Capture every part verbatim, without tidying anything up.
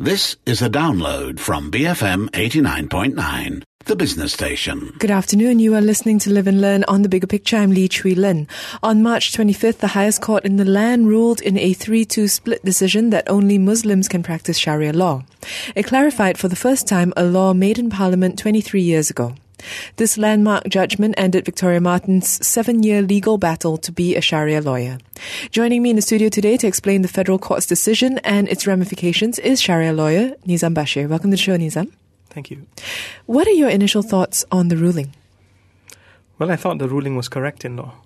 This is a download from B F M eighty-nine point nine, the business station. Good afternoon. You are listening to Live and Learn on The Bigger Picture. I'm Lee Chui Lin. On March twenty-fifth, the highest court in the land ruled in a three two split decision that only Muslims can practice Sharia law. It clarified for the first time a law made in Parliament twenty-three years ago. This landmark judgment ended Victoria Martin's seven-year legal battle to be a Sharia lawyer. Joining me in the studio today to explain the federal court's decision and its ramifications is Sharia lawyer Nizam Bashir. Welcome to the show, Nizam. Thank you. What are your initial thoughts on the ruling? Well, I thought the ruling was correct in law.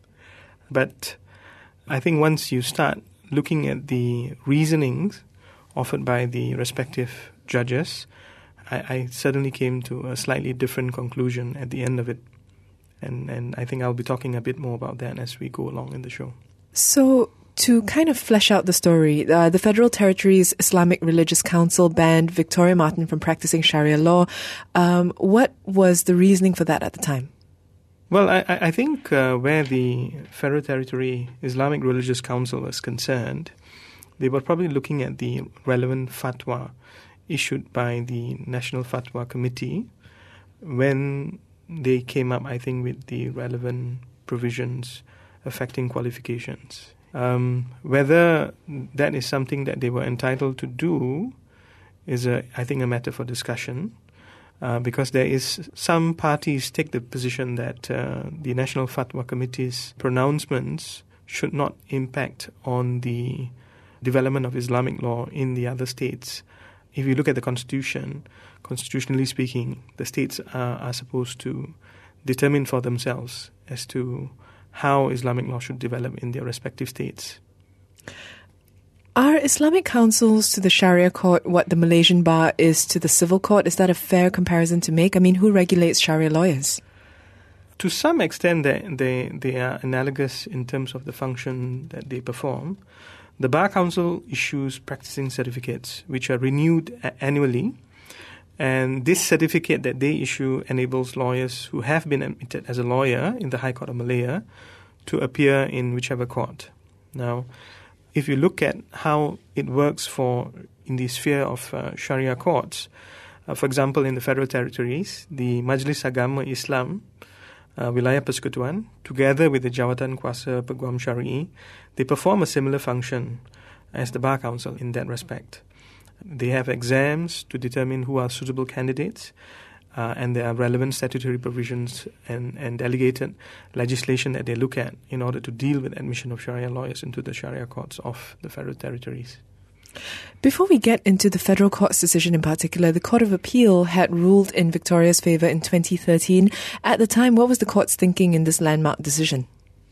But I think once you start looking at the reasonings offered by the respective judges, I, I certainly came to a slightly different conclusion at the end of it. And, and I think I'll be talking a bit more about that as we go along in the show. So, to kind of flesh out the story, uh, the Federal Territories Islamic Religious Council banned Victoria Martin from practicing Sharia law. Um, what was the reasoning for that at the time? Well, I, I think uh, where the Federal Territory Islamic Religious Council was concerned, they were probably looking at the relevant fatwa issued by the National Fatwa Committee when they came up, I think, with the relevant provisions affecting qualifications. Um, whether that is something that they were entitled to do is, a, I think, a matter for discussion, uh, because there is some parties take the position that uh, the National Fatwa Committee's pronouncements should not impact on the development of Islamic law in the other states. If you look at the Constitution, constitutionally speaking, the states are, are supposed to determine for themselves as to how Islamic law should develop in their respective states. Are Islamic councils to the Sharia court what the Malaysian bar is to the civil court? Is that a fair comparison to make? I mean, who regulates Sharia lawyers? To some extent, they, they, they are analogous in terms of the function that they perform. The Bar Council issues practicing certificates, which are renewed a- annually. And this certificate that they issue enables lawyers who have been admitted as a lawyer in the High Court of Malaya to appear in whichever court. Now, if you look at how it works for in the sphere of uh, Sharia courts, uh, for example, in the Federal Territories, the Majlis Agama Islam, uh, Wilayah Persekutuan, together with the Jawatan Kuasa Peguam Syari'i, they perform a similar function as the Bar Council in that respect. They have exams to determine who are suitable candidates, uh, and there are relevant statutory provisions and, and delegated legislation that they look at in order to deal with admission of Sharia lawyers into the Sharia courts of the Federal Territories. Before we get into the federal court's decision in particular, the Court of Appeal had ruled in Victoria's favour in twenty thirteen. At the time, what was the court's thinking in this landmark decision?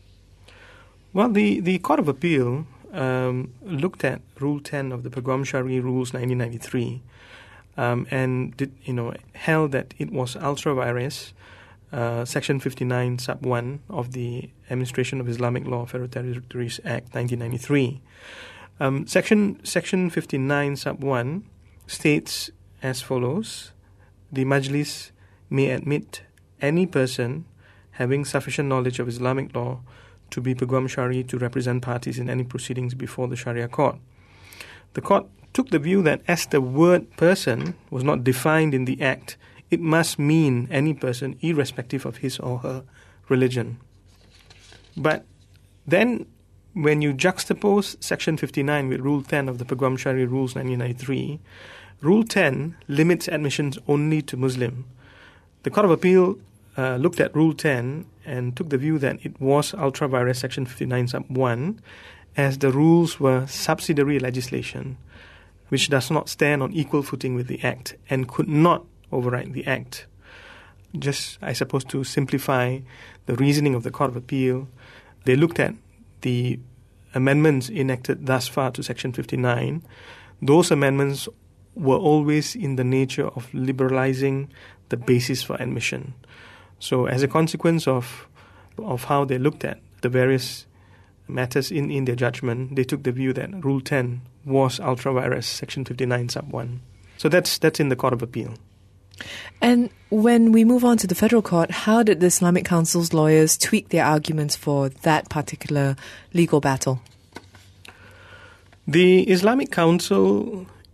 Well, the, the Court of Appeal um, looked at Rule ten of the Peguam Syari'i Rules nineteen ninety-three um, and did, you know, held that it was ultra vires, uh, Section fifty-nine, Sub one of the Administration of Islamic Law, Federal Territories Act nineteen ninety-three. Um, section Section fifty-nine, Sub one states as follows: the Majlis may admit any person having sufficient knowledge of Islamic law to be Peguam Syari'i to represent parties in any proceedings before the Sharia court. The court took the view that as the word person was not defined in the Act, it must mean any person irrespective of his or her religion. But then when you juxtapose Section fifty-nine with Rule ten of the Peguam Syari'i Rules nineteen ninety-three, Rule ten limits admissions only to Muslim. The Court of Appeal uh, looked at Rule ten and took the view that it was ultra vires Section fifty-nine Sub one, as the rules were subsidiary legislation, which does not stand on equal footing with the Act and could not override the Act. Just, I suppose, to simplify the reasoning of the Court of Appeal, they looked at the amendments enacted thus far to Section fifty-nine. Those amendments were always in the nature of liberalizing the basis for admission. So as a consequence of of how they looked at the various matters in, in their judgment, they took the view that Rule ten was ultra vires Section fifty-nine Sub one. So that's that's in the Court of Appeal. And when we move on to the federal court, how did the Islamic Council's lawyers tweak their arguments for that particular legal battle? The Islamic Council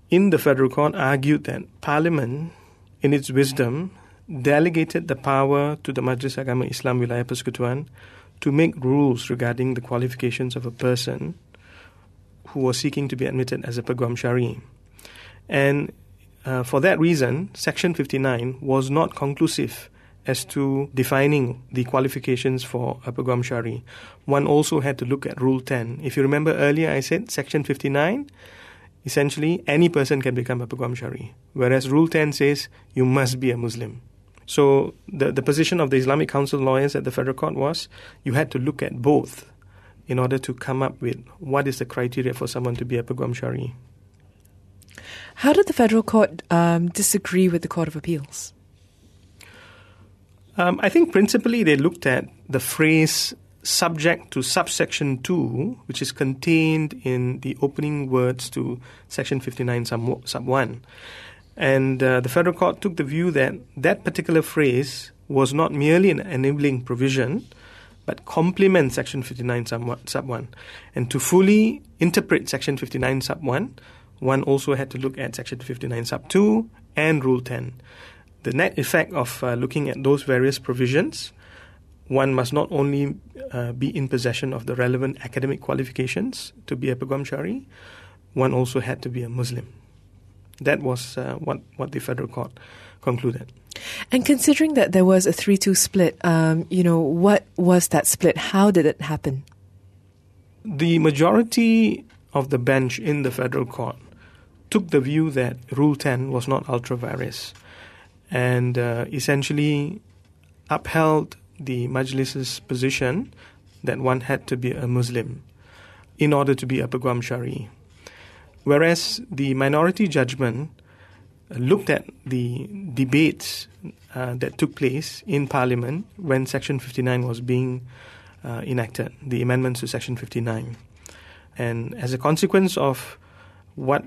in the federal court argued that Parliament, in its wisdom, delegated the power to the Majlis Agama Islam Wilayah Persekutuan to make rules regarding the qualifications of a person who was seeking to be admitted as a Peguam Syari. And uh, for that reason, Section fifty-nine was not conclusive as to defining the qualifications for a Peguam Syari. One also had to look at Rule ten. If you remember earlier, I said Section fifty-nine, essentially any person can become a Peguam Syari, whereas Rule ten says you must be a Muslim. So the, the position of the Islamic Council lawyers at the Federal Court was you had to look at both in order to come up with what is the criteria for someone to be a Peguam Syari. How did the Federal Court um, disagree with the Court of Appeals? Um, I think principally they looked at the phrase subject to subsection two, which is contained in the opening words to Section fifty-nine sub, sub one. And uh, the Federal Court took the view that that particular phrase was not merely an enabling provision, but complements Section fifty-nine sub one. And to fully interpret Section fifty-nine sub one, one also had to look at Section fifty-nine sub two and Rule ten. The net effect of uh, looking at those various provisions, one must not only uh, be in possession of the relevant academic qualifications to be a Peguam Syari, one also had to be a Muslim. That was uh, what, what the Federal Court concluded. And considering that there was a three two split, um, you know, what was that split? How did it happen? The majority of the bench in the Federal Court took the view that Rule ten was not ultra vires and uh, essentially upheld the Majlis's position that one had to be a Muslim in order to be a Peguam Syari. Whereas the minority judgment looked at the debates uh, that took place in Parliament when Section fifty-nine was being uh, enacted, the amendments to Section fifty-nine. And as a consequence of what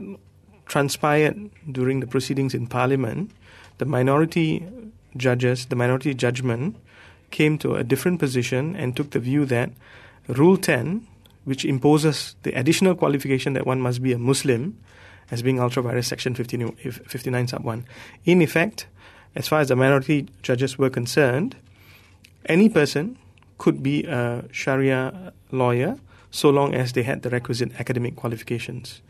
transpired during the proceedings in Parliament, the minority judges, the minority judgment came to a different position and took the view that Rule ten, which imposes the additional qualification that one must be a Muslim as being ultra vires Section fifty-nine sub one. In effect, as far as the minority judges were concerned, any person could be a Sharia lawyer so long as they had the requisite academic qualifications.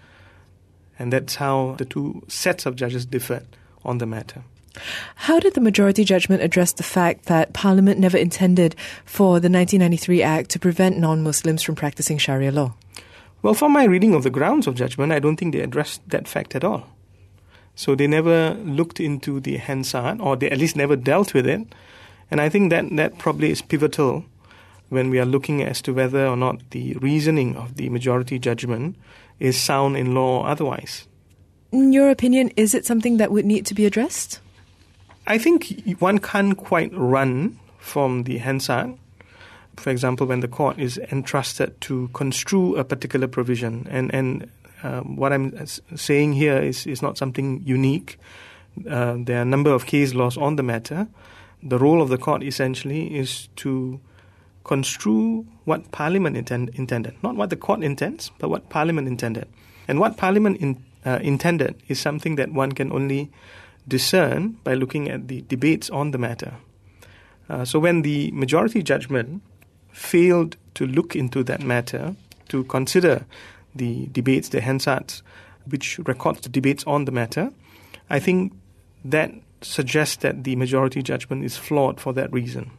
And that's how the two sets of judges differed on the matter. How did the majority judgment address the fact that Parliament never intended for the nineteen ninety-three Act to prevent non-Muslims from practicing Sharia law? Well, from my reading of the grounds of judgment, I don't think they addressed that fact at all. So they never looked into the Hansard, or they at least never dealt with it. And I think that that probably is pivotal when we are looking as to whether or not the reasoning of the majority judgment is sound in law or otherwise. In your opinion, is it something that would need to be addressed? I think one can't quite run from the Hansard. For example, when the court is entrusted to construe a particular provision. And, and uh, what I'm saying here is, is not something unique. Uh, there are a number of case laws on the matter. The role of the court essentially is to construe what Parliament intend, intended. Not what the court intends, but what Parliament intended. And what Parliament in, uh, intended is something that one can only discern by looking at the debates on the matter. Uh, so when the majority judgment failed to look into that matter, to consider the debates, the Hansards, which records the debates on the matter, I think that suggests that the majority judgment is flawed for that reason.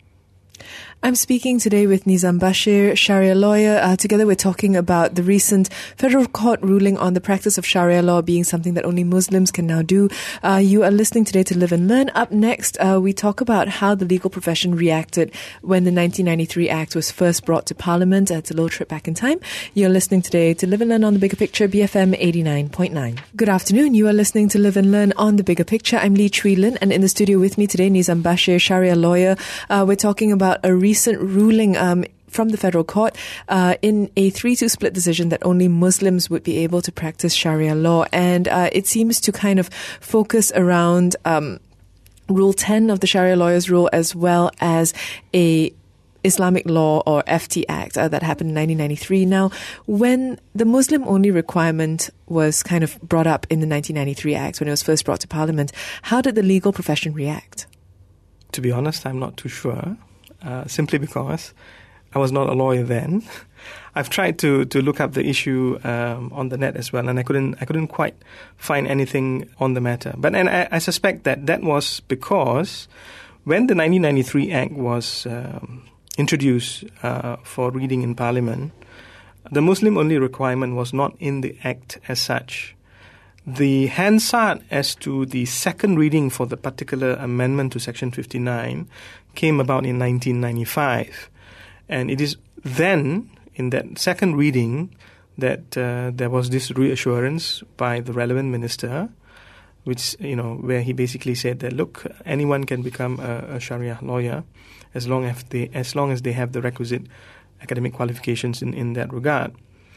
I'm speaking today with Nizam Bashir, Sharia lawyer. Uh, together we're talking about the recent federal court ruling on the practice of Sharia law being something that only Muslims can now do. Uh, you are listening today to Live and Learn. Up next, uh, we talk about how the legal profession reacted when the nineteen ninety-three Act was first brought to Parliament. Uh, it's a little trip back in time. You're listening today to Live and Learn on The Bigger Picture, B F M eighty-nine point nine. Good afternoon. You are listening to Live and Learn on The Bigger Picture. I'm Lee Chui Lin, and in the studio with me today, Nizam Bashir, Sharia lawyer. Uh, we're talking about a recent ruling um, from the federal court uh, in a three two split decision that only Muslims would be able to practice Sharia law. And uh, it seems to kind of focus around um, Rule ten of the Sharia lawyers rule, as well as a Islamic Law or F T Act uh, that happened in nineteen ninety-three. Now, when the Muslim-only requirement was kind of brought up in the nineteen ninety-three Act, when it was first brought to Parliament, how did the legal profession react? To be honest, I'm not too sure, uh, simply because I was not a lawyer then. I've tried to, to look up the issue um, on the net as well, and I couldn't I couldn't quite find anything on the matter. But and I, I suspect that that was because when the nineteen ninety-three Act was um, introduced uh, for reading in Parliament, the Muslim-only requirement was not in the Act as such. The Hansard as to the second reading for the particular amendment to Section fifty-nine came about in nineteen ninety-five. And it is then, in that second reading, that uh, there was this reassurance by the relevant minister, which, you know, where he basically said that, look, anyone can become a, a Sharia lawyer as long as they as long as they have the requisite academic qualifications in, in that regard.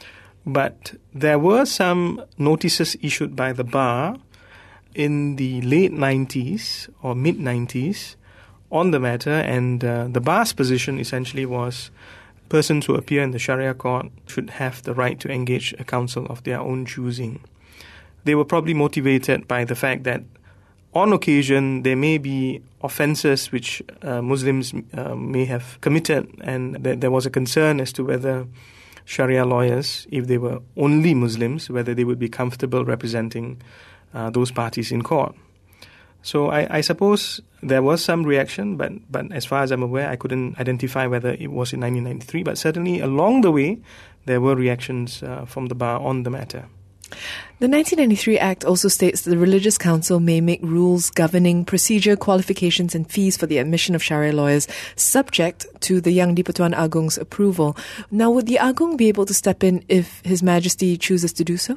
But there were some notices issued by the bar in the late nineties or mid-nineties on the matter, and uh, the bar's position essentially was persons who appear in the Sharia court should have the right to engage a counsel of their own choosing. They were probably motivated by the fact that on occasion there may be offences which uh, Muslims uh, may have committed, and th- there was a concern as to whether Sharia lawyers, if they were only Muslims, whether they would be comfortable representing uh, those parties in court. So I, I suppose there was some reaction, but, but as far as I'm aware, I couldn't identify whether it was in nineteen ninety-three. But certainly along the way, there were reactions uh, from the bar on the matter. The nineteen ninety-three Act also states that the Religious Council may make rules governing procedure, qualifications and fees for the admission of Sharia lawyers subject to the Yang di-Pertuan Agong's approval. Now, would the Agong be able to step in if His Majesty chooses to do so?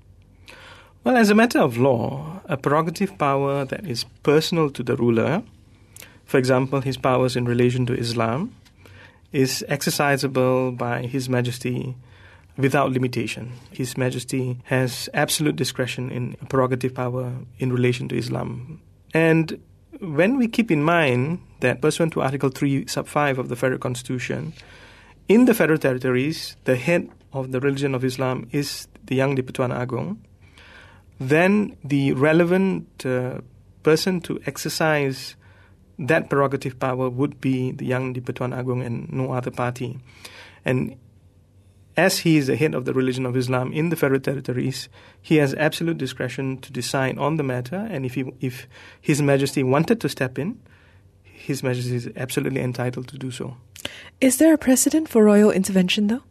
Well, as a matter of law, a prerogative power that is personal to the ruler, for example, his powers in relation to Islam, is exercisable by His Majesty without limitation. His Majesty has absolute discretion in prerogative power in relation to Islam. And when we keep in mind that pursuant to Article three, sub five of the Federal Constitution, in the Federal Territories, the head of the religion of Islam is the Yang di-Pertuan Agong, then the relevant uh, person to exercise that prerogative power would be the Yang di-Pertuan Agong and no other party. And as he is the head of the religion of Islam in the Federal Territories, he has absolute discretion to decide on the matter, and if he, if His Majesty wanted to step in, His Majesty is absolutely entitled to do so. Is there a precedent for royal intervention, though?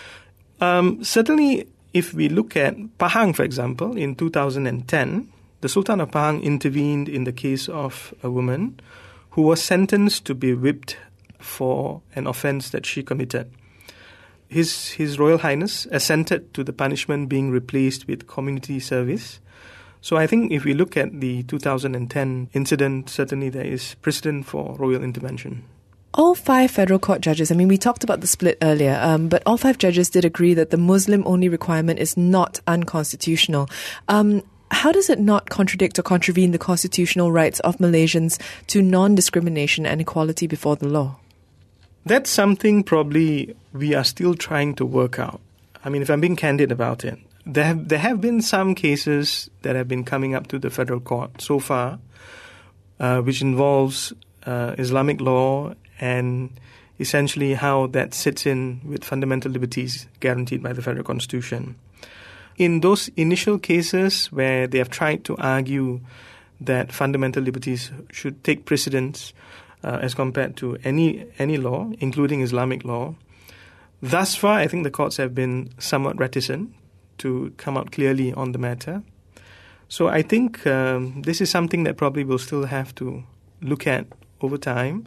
Um, certainly, if we look at Pahang, for example, in two thousand ten, the Sultan of Pahang intervened in the case of a woman who was sentenced to be whipped for an offence that she committed. His His Royal Highness assented to the punishment being replaced with community service. So I think if we look at the two thousand ten incident, certainly there is precedent for royal intervention. All five federal court judges, I mean, we talked about the split earlier, um, but all five judges did agree that the Muslim-only requirement is not unconstitutional. Um, how does it not contradict or contravene the constitutional rights of Malaysians to non-discrimination and equality before the law? That's something probably we are still trying to work out. I mean, if I'm being candid about it, there have, there have been some cases that have been coming up to the federal court so far, uh, which involves uh, Islamic law and essentially how that sits in with fundamental liberties guaranteed by the Federal Constitution. In those initial cases where they have tried to argue that fundamental liberties should take precedence uh, as compared to any any law, including Islamic law, thus far I think the courts have been somewhat reticent to come out clearly on the matter. So I think um, this is something that probably we'll still have to look at over time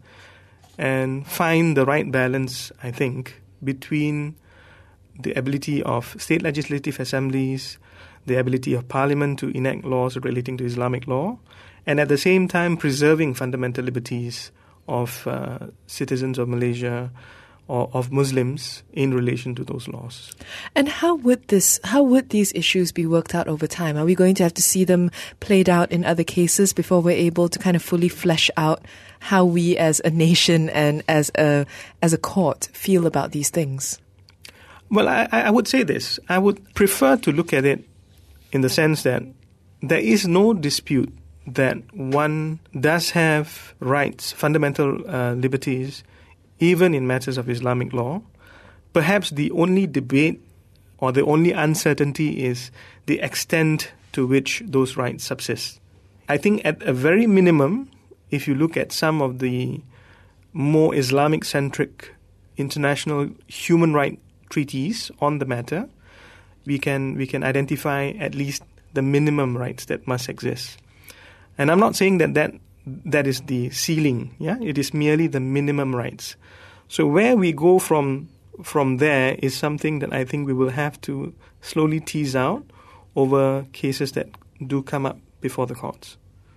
and find the right balance, I think, between the ability of state legislative assemblies, the ability of parliament to enact laws relating to Islamic law, and at the same time preserving fundamental liberties of uh, citizens of Malaysia, or of Muslims in relation to those laws. And how would this, how would these issues be worked out over time? Are we going to have to see them played out in other cases before we're able to kind of fully flesh out how we as a nation and as a as a court feel about these things? Well, I, I would say this. I would prefer to look at it in the sense that there is no dispute that one does have rights, fundamental uh, liberties, even in matters of Islamic law. Perhaps the only debate or the only uncertainty is the extent to which those rights subsist. I think at a very minimum, if you look at some of the more Islamic-centric international human rights treaties on the matter, we can we can identify at least the minimum rights that must exist. And I'm not saying that that, that is the ceiling. Yeah, it is merely the minimum rights. So where we go from from there is something that I think we will have to slowly tease out over cases that do come up before the courts.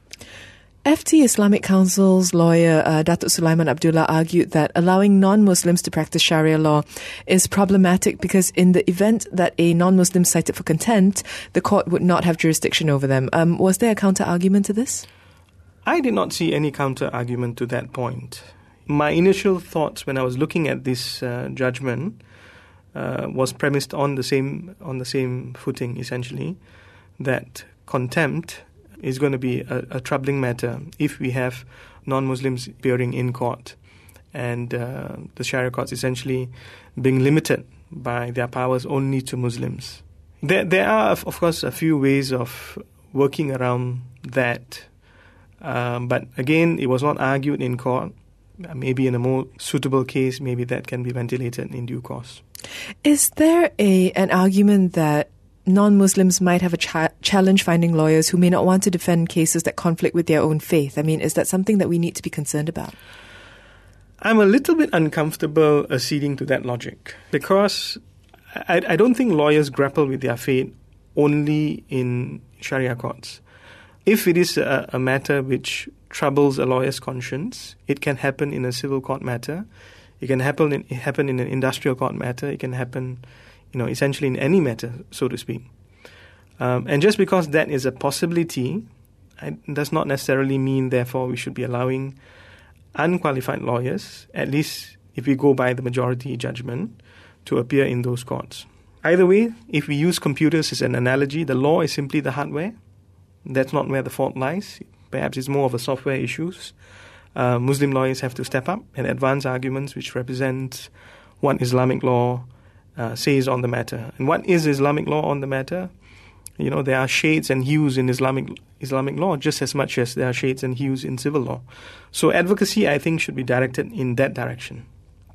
F T Islamic Council's lawyer, uh, Datuk Sulaiman Abdullah, argued that allowing non-Muslims to practice Sharia law is problematic because in the event that a non-Muslim is cited for contempt, the court would not have jurisdiction over them. Um, was there a counter-argument to this? I did not see any counter-argument to that point. My initial thoughts when I was looking at this uh, judgment uh, was premised on the same on the same footing, essentially, that contempt is going to be a, a troubling matter if we have non-Muslims appearing in court and uh, the Sharia courts essentially being limited by their powers only to Muslims. There, there are, of course, a few ways of working around that. Um, but again, it was not argued in court. Maybe in a more suitable case, maybe that can be ventilated in due course. Is there a an argument that non-Muslims might have a cha- challenge finding lawyers who may not want to defend cases that conflict with their own faith? I mean, is that something that we need to be concerned about? I'm a little bit uncomfortable acceding to that logic because I, I don't think lawyers grapple with their faith only in Sharia courts. If it is a, a matter which troubles a lawyer's conscience, it can happen in a civil court matter. It can happen in, happen in an industrial court matter. It can happen, you know, essentially in any matter, so to speak. Um, and just because that is a possibility, it does not necessarily mean, therefore, we should be allowing unqualified lawyers, at least if we go by the majority judgment, to appear in those courts. Either way, if we use computers as an analogy, the law is simply the hardware. That's not where the fault lies. Perhaps it's more of a software issues. Uh, Muslim lawyers have to step up and advance arguments which represent what Islamic law uh, says on the matter. And what is Islamic law on the matter? You know, there are shades and hues in Islamic Islamic law just as much as there are shades and hues in civil law. So advocacy, I think, should be directed in that direction.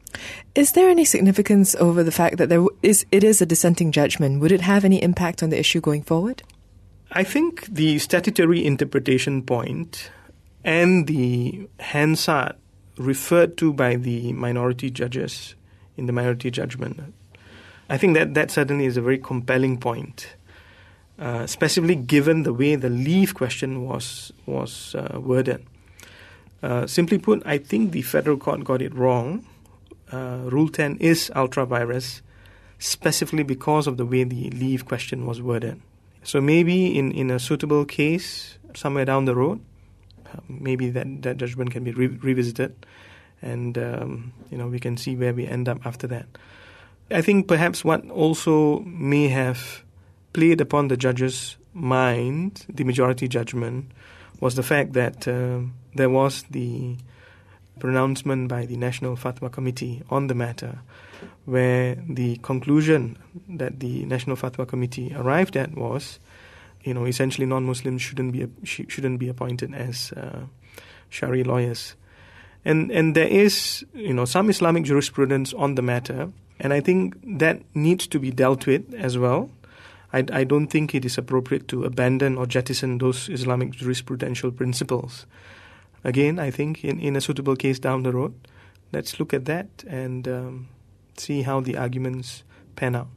Is there any significance over the fact that there is it is a dissenting judgment? Would it have any impact on the issue going forward? I think the statutory interpretation point and the Hansard referred to by the minority judges in the minority judgment, I think that that certainly is a very compelling point, uh, especially given the way the leave question was was uh, worded. Uh, simply put, I think the federal court got it wrong. Uh, Rule ten is ultra-virus, specifically because of the way the leave question was worded. So maybe in, in a suitable case, somewhere down the road, uh, maybe that, that judgment can be re- revisited and, um, you know, we can see where we end up after that. I think perhaps what also may have played upon the judge's mind, the majority judgment, was the fact that uh, there was the pronouncement by the National Fatwa Committee on the matter, where the conclusion that the National Fatwa Committee arrived at was, you know, essentially non-Muslims shouldn't be shouldn't be appointed as uh, Sharia lawyers, and and there is, you know, some Islamic jurisprudence on the matter, and I think that needs to be dealt with as well. I, I don't think it is appropriate to abandon or jettison those Islamic jurisprudential principles. Again, I think in, in a suitable case down the road, let's look at that and um, see how the arguments pan out.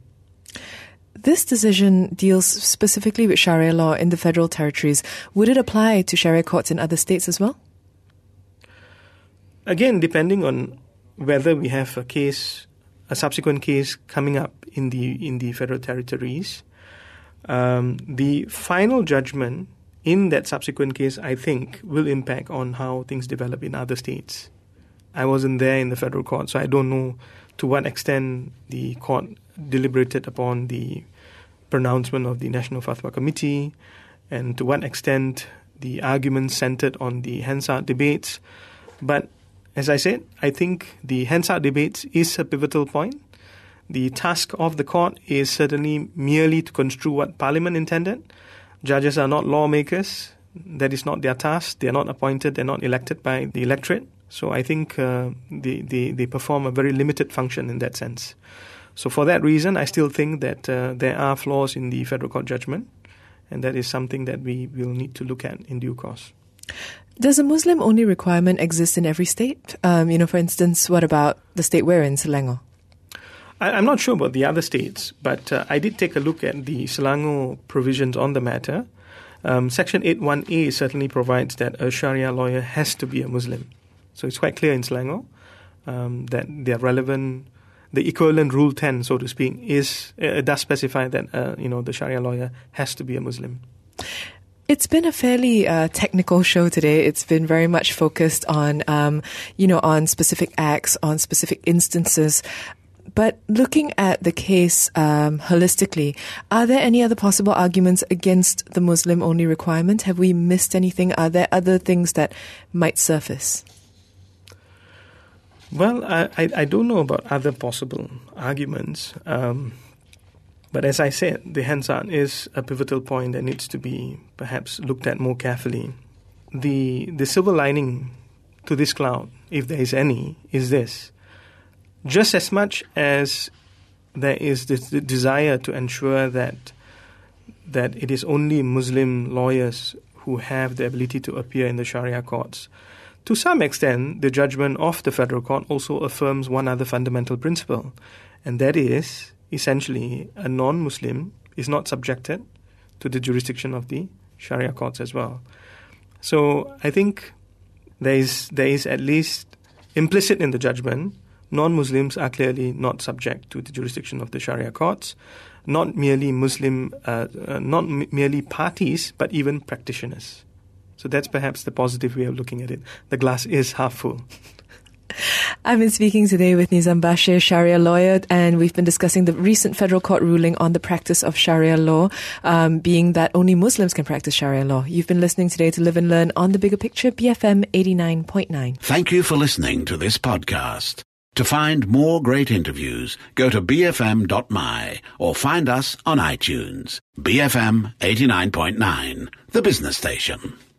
This decision deals specifically with Sharia law in the federal territories. Would it apply to Sharia courts in other states as well? Again, depending on whether we have a case, a subsequent case coming up in the in the Federal Territories. Um, the final judgment in that subsequent case, I think, will impact on how things develop in other states. I wasn't there in the federal court, so I don't know to what extent the court deliberated upon the pronouncement of the National Fatwa Committee, and to what extent the arguments centered on the Hansard debates. But as I said, I think the Hansard debates is a pivotal point. The task of the court is certainly merely to construe what Parliament intended. Judges are not lawmakers. That is not their task. They are not appointed. They are not elected by the electorate. So I think uh, they, they, they perform a very limited function in that sense. So for that reason, I still think that uh, there are flaws in the federal court judgment, and that is something that we will need to look at in due course. Does a Muslim-only requirement exist in every state? Um, you know, for instance, what about the state we're in, Selangor? I, I'm not sure about the other states, but uh, I did take a look at the Selangor provisions on the matter. Um, Section eight one A certainly provides that a Sharia lawyer has to be a Muslim. So it's quite clear in Selangor um, that the relevant, the equivalent Rule ten, so to speak, is uh, does specify that uh, you know the Sharia lawyer has to be a Muslim. It's been a fairly uh, technical show today. It's been very much focused on, um, you know, on specific acts, on specific instances. But looking at the case um, holistically, are there any other possible arguments against the Muslim-only requirement? Have we missed anything? Are there other things that might surface? Well, I, I, I don't know about other possible arguments. Um, but as I said, the Hansard is a pivotal point that needs to be perhaps looked at more carefully. The, the silver lining to this cloud, if there is any, is this. Just as much as there is this the desire to ensure that that it is only Muslim lawyers who have the ability to appear in the Sharia courts, to some extent, the judgment of the federal court also affirms one other fundamental principle, and that is, essentially, a non-Muslim is not subjected to the jurisdiction of the Sharia courts as well. So I think there is there is at least implicit in the judgment, non-Muslims are clearly not subject to the jurisdiction of the Sharia courts, not merely Muslim, uh, uh, not m- merely parties, but even practitioners. So that's perhaps the positive way of looking at it. The glass is half full. I've been speaking today with Nizam Bashir, Sharia lawyer, and we've been discussing the recent federal court ruling on the practice of Sharia law, um, being that only Muslims can practice Sharia law. You've been listening today to Live and Learn on The Bigger Picture, B F M eighty-nine point nine. Thank you for listening to this podcast. To find more great interviews, go to b f m dot m y or find us on iTunes. B F M eighty-nine point nine, the business station.